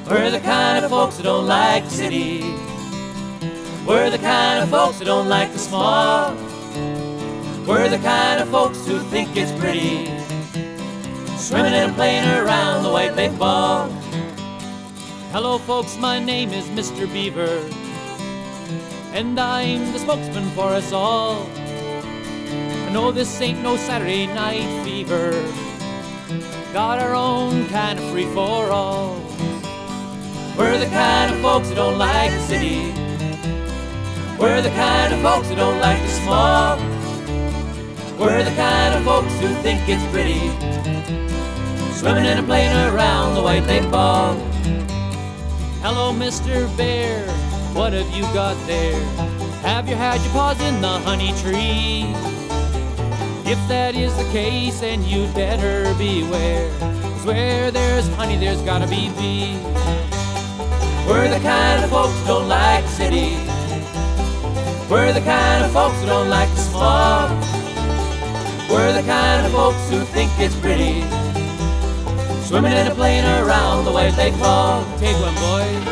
We're the kind of folks that don't like the city. We're the kind of folks that don't like the small. We're the kind of folks who think it's pretty, swimming and playing around the White Lake Bog. Hello folks, my name is Mr. Beaver, and I'm the spokesman for us all. I know this ain't no Saturday night fever, got our own kind of free-for-all. We're the kind of folks that don't like the city. We're the kind of folks that don't like the small. We're the kind of folks who think it's pretty, swimming and playing around the White Lake Bog. Hello, Mr. Bear, what have you got there? Have you had your paws in the honey tree? If that is the case, then you'd better beware, 'cause where there's honey, there's gotta be bee. We're the kind of folks who don't like the city. We're the kind of folks who don't like the small. We're the kind of folks who think it's pretty, swimming and playing around the White Lake Bog. Take one, boys.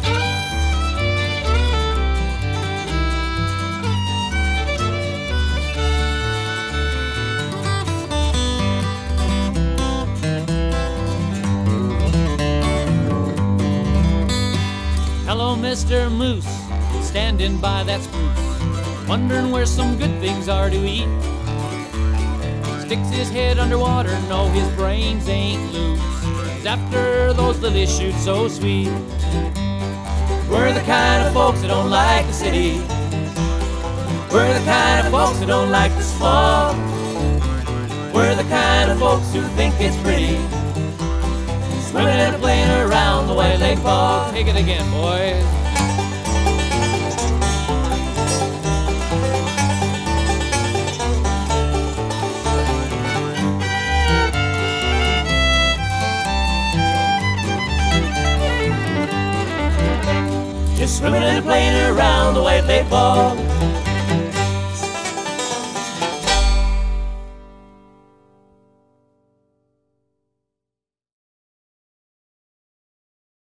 Hello, Mr. Moose, standing by that spruce, wondering where some good things are to eat. Sticks his head underwater, no, his brains ain't loose, 'cause after those lilies shoot so sweet. We're the kind of folks that don't like the city. We're the kind of folks that don't like the small. We're the kind of folks who think it's pretty, swimming and playing around the White Lake Bog. Take it again, boys. Just swimming and playing around the White Lake Bog.